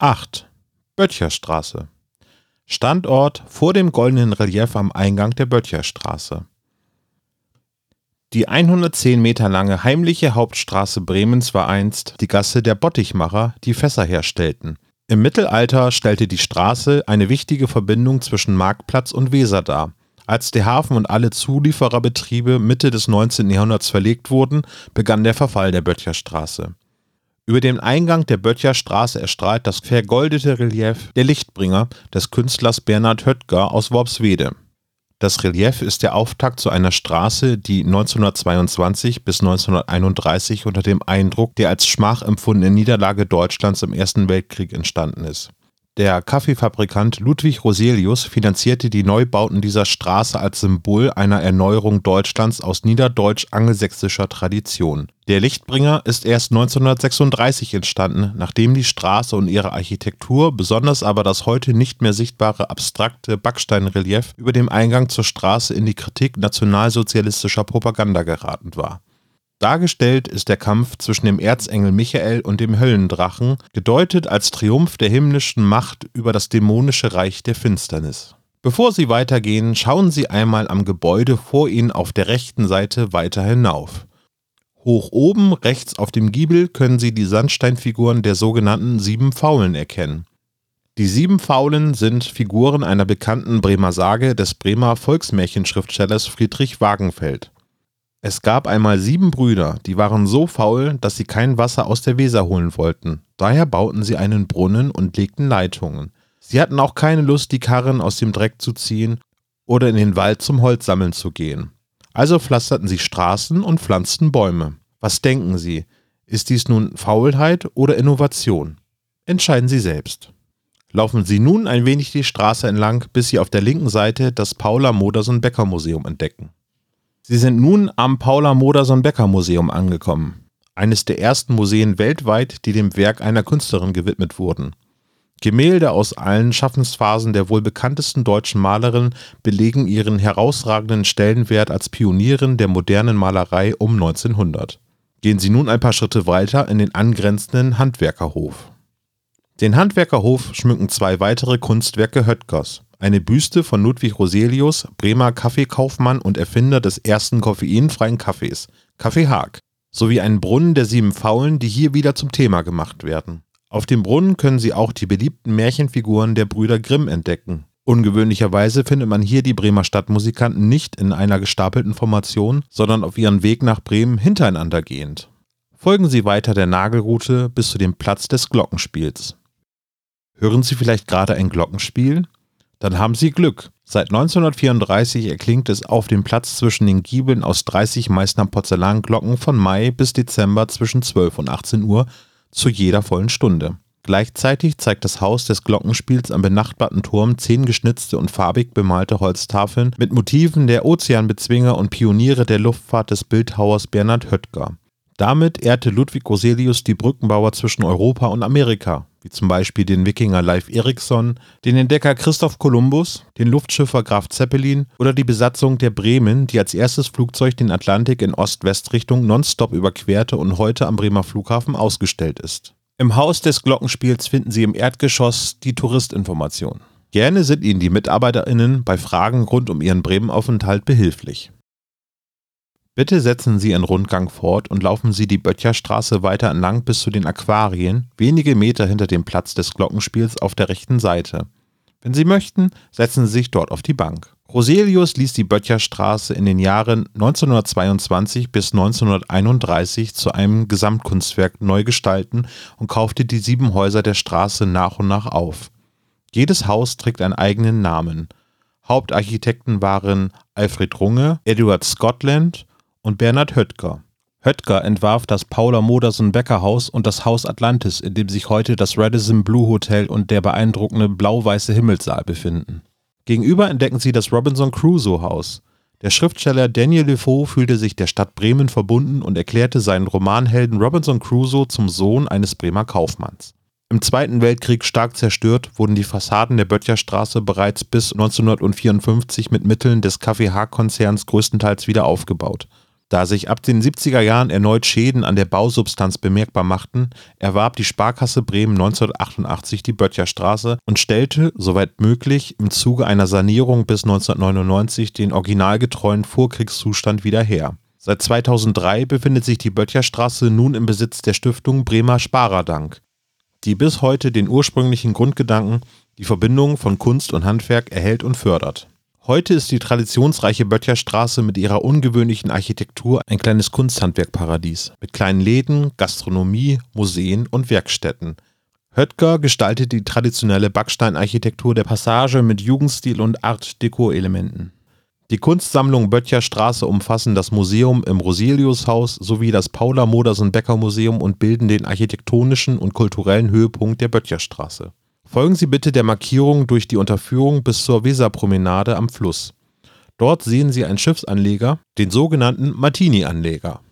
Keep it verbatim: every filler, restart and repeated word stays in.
acht. Böttcherstraße. Standort vor dem goldenen Relief am Eingang der Böttcherstraße. Die hundertzehn Meter lange heimliche Hauptstraße Bremens war einst die Gasse der Bottichmacher, die Fässer herstellten. Im Mittelalter stellte die Straße eine wichtige Verbindung zwischen Marktplatz und Weser dar. Als der Hafen und alle Zuliefererbetriebe Mitte des neunzehnten Jahrhunderts verlegt wurden, begann der Verfall der Böttcherstraße. Über dem Eingang der Böttcherstraße erstrahlt das vergoldete Relief Der Lichtbringer des Künstlers Bernhard Höttger aus Worpswede. Das Relief ist der Auftakt zu einer Straße, die neunzehnhundertzweiundzwanzig bis neunzehnhunderteinunddreißig unter dem Eindruck der als Schmach empfundenen Niederlage Deutschlands im Ersten Weltkrieg entstanden ist. Der Kaffeefabrikant Ludwig Roselius finanzierte die Neubauten dieser Straße als Symbol einer Erneuerung Deutschlands aus niederdeutsch-angelsächsischer Tradition. Der Lichtbringer ist erst neunzehnhundertsechsunddreißig entstanden, nachdem die Straße und ihre Architektur, besonders aber das heute nicht mehr sichtbare abstrakte Backsteinrelief über dem Eingang zur Straße in die Kritik nationalsozialistischer Propaganda geraten war. Dargestellt ist der Kampf zwischen dem Erzengel Michael und dem Höllendrachen, gedeutet als Triumph der himmlischen Macht über das dämonische Reich der Finsternis. Bevor Sie weitergehen, schauen Sie einmal am Gebäude vor Ihnen auf der rechten Seite weiter hinauf. Hoch oben rechts auf dem Giebel können Sie die Sandsteinfiguren der sogenannten Sieben Faulen erkennen. Die Sieben Faulen sind Figuren einer bekannten Bremer Sage des Bremer Volksmärchenschriftstellers Friedrich Wagenfeld. Es gab einmal sieben Brüder, die waren so faul, dass sie kein Wasser aus der Weser holen wollten. Daher bauten sie einen Brunnen und legten Leitungen. Sie hatten auch keine Lust, die Karren aus dem Dreck zu ziehen oder in den Wald zum Holz sammeln zu gehen. Also pflasterten sie Straßen und pflanzten Bäume. Was denken Sie? Ist dies nun Faulheit oder Innovation? Entscheiden Sie selbst. Laufen Sie nun ein wenig die Straße entlang, bis Sie auf der linken Seite das Paula-Modersohn-Becker-Museum entdecken. Sie sind nun am Paula-Modersohn-Becker-Museum angekommen, eines der ersten Museen weltweit, die dem Werk einer Künstlerin gewidmet wurden. Gemälde aus allen Schaffensphasen der wohl bekanntesten deutschen Malerin belegen ihren herausragenden Stellenwert als Pionierin der modernen Malerei um neunzehnhundert. Gehen Sie nun ein paar Schritte weiter in den angrenzenden Handwerkerhof. Den Handwerkerhof schmücken zwei weitere Kunstwerke Höttgers. Eine Büste von Ludwig Roselius, Bremer Kaffeekaufmann und Erfinder des ersten koffeinfreien Kaffees, Kaffee Haag, sowie einen Brunnen der Sieben Faulen, die hier wieder zum Thema gemacht werden. Auf dem Brunnen können Sie auch die beliebten Märchenfiguren der Brüder Grimm entdecken. Ungewöhnlicherweise findet man hier die Bremer Stadtmusikanten nicht in einer gestapelten Formation, sondern auf ihren Weg nach Bremen hintereinander gehend. Folgen Sie weiter der Nagelroute bis zu dem Platz des Glockenspiels. Hören Sie vielleicht gerade ein Glockenspiel? Dann haben Sie Glück. Seit neunzehnhundertvierunddreißig erklingt es auf dem Platz zwischen den Giebeln aus dreißig Meißner Porzellanglocken von Mai bis Dezember zwischen zwölf und achtzehn Uhr zu jeder vollen Stunde. Gleichzeitig zeigt das Haus des Glockenspiels am benachbarten Turm zehn geschnitzte und farbig bemalte Holztafeln mit Motiven der Ozeanbezwinger und Pioniere der Luftfahrt des Bildhauers Bernhard Höttger. Damit ehrte Ludwig Roselius die Brückenbauer zwischen Europa und Amerika, wie zum Beispiel den Wikinger Leif Erikson, den Entdecker Christoph Kolumbus, den Luftschiffer Graf Zeppelin oder die Besatzung der Bremen, die als erstes Flugzeug den Atlantik in Ost-West-Richtung nonstop überquerte und heute am Bremer Flughafen ausgestellt ist. Im Haus des Glockenspiels finden Sie im Erdgeschoss die Touristinformation. Gerne sind Ihnen die MitarbeiterInnen bei Fragen rund um Ihren Bremen-Aufenthalt behilflich. Bitte setzen Sie Ihren Rundgang fort und laufen Sie die Böttcherstraße weiter entlang bis zu den Aquarien, wenige Meter hinter dem Platz des Glockenspiels auf der rechten Seite. Wenn Sie möchten, setzen Sie sich dort auf die Bank. Roselius ließ die Böttcherstraße in den Jahren neunzehnhundertzweiundzwanzig bis neunzehnhunderteinunddreißig zu einem Gesamtkunstwerk neu gestalten und kaufte die sieben Häuser der Straße nach und nach auf. Jedes Haus trägt einen eigenen Namen. Hauptarchitekten waren Alfred Runge, Eduard Scotland und Bernhard Höttger. Höttger entwarf das Paula-Modersohn-Becker-Haus und das Haus Atlantis, in dem sich heute das Radisson Blu Hotel und der beeindruckende blau-weiße Himmelssaal befinden. Gegenüber entdecken Sie das Robinson Crusoe-Haus. Der Schriftsteller Daniel Defoe fühlte sich der Stadt Bremen verbunden und erklärte seinen Romanhelden Robinson Crusoe zum Sohn eines Bremer Kaufmanns. Im Zweiten Weltkrieg stark zerstört, wurden die Fassaden der Böttcherstraße bereits bis neunzehnhundertvierundfünfzig mit Mitteln des Kaffee Haag-Konzerns größtenteils wieder aufgebaut. Da sich ab den siebziger Jahren erneut Schäden an der Bausubstanz bemerkbar machten, erwarb die Sparkasse Bremen neunzehnhundertachtundachtzig die Böttcherstraße und stellte, soweit möglich, im Zuge einer Sanierung bis neunzehnhundertneunundneunzig den originalgetreuen Vorkriegszustand wieder her. Seit zweitausenddrei befindet sich die Böttcherstraße nun im Besitz der Stiftung Bremer Sparerdank, die bis heute den ursprünglichen Grundgedanken, die Verbindung von Kunst und Handwerk, erhält und fördert. Heute ist die traditionsreiche Böttcherstraße mit ihrer ungewöhnlichen Architektur ein kleines Kunsthandwerkparadies mit kleinen Läden, Gastronomie, Museen und Werkstätten. Höttger gestaltet die traditionelle Backsteinarchitektur der Passage mit Jugendstil und Art-Deco-Elementen. Die Kunstsammlungen Böttcherstraße umfassen das Museum im Roseliushaus sowie das Paula-Modersohn-Becker-Museum und bilden den architektonischen und kulturellen Höhepunkt der Böttcherstraße. Folgen Sie bitte der Markierung durch die Unterführung bis zur Weserpromenade am Fluss. Dort sehen Sie einen Schiffsanleger, den sogenannten Martini-Anleger.